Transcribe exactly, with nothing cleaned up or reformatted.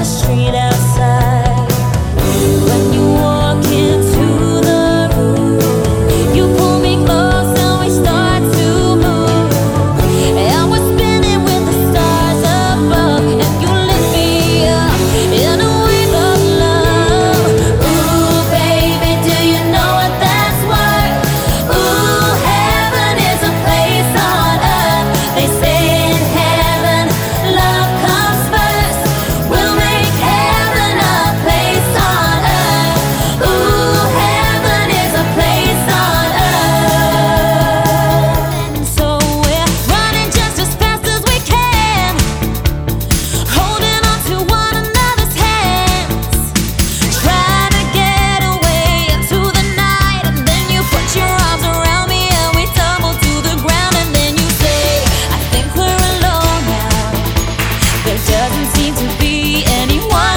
the street outside. When you walk into the room, you pull me close and we start to move. And we're spinning with the stars above, and you lift me up in a wave of love. Ooh, baby, do you know what that's worth? Ooh, heaven is a place on earth. They say in heaven, love comes first. We'll make heaven a place on earth. Ooh, heaven is a place on earth. And so we're running just as fast as we can, holding on to one another's hands, trying to get away into the night. And then you put your arms around me and we tumble to the ground. And then you say, I think we're alone now. There doesn't seem to be anyone